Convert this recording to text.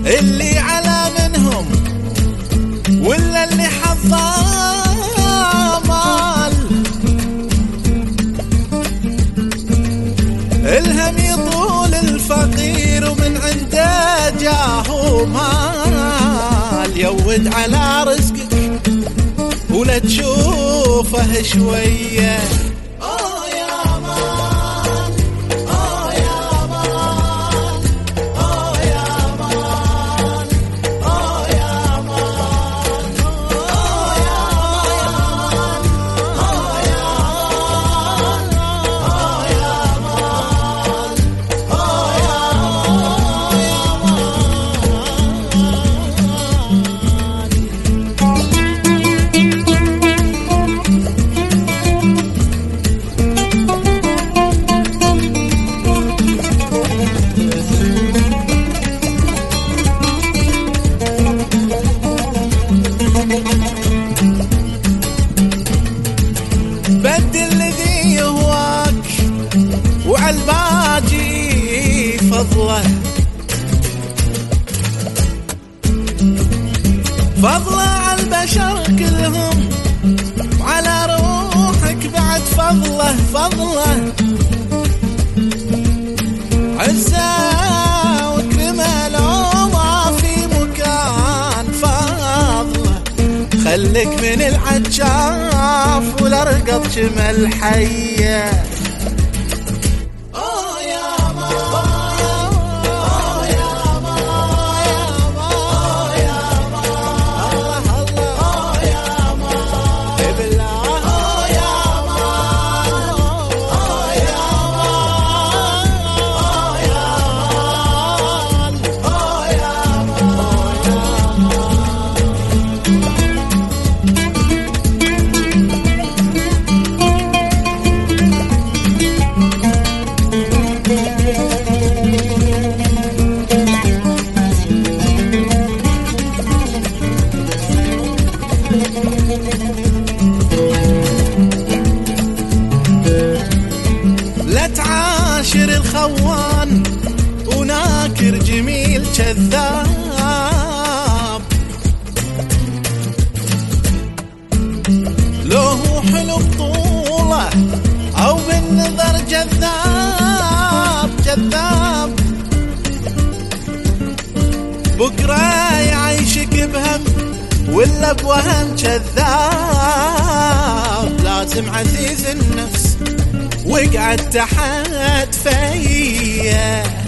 اللي على منهم ولا اللي حظه مال، الهم يطول الفقير ومن عنده جاه مال. يود على رزقك ولا تشوفه شويه. بدل الذي يهواك وعالباقي فضله، فضله عالبشر كلهم وعلى روحك بعد فضله. فضله عزة وكرمه لو ما في مكان. فضله خلك من العجاف والارقط جمل حيه. لا تعاشر الخوان وناكر جميل كذاب، لو هو حلو بطوله او بالنظر جذاب. جذاب بكره يعيشك بهم ولا بوهم كذاب. لازم عزيز النفس وقعد تحت فيه.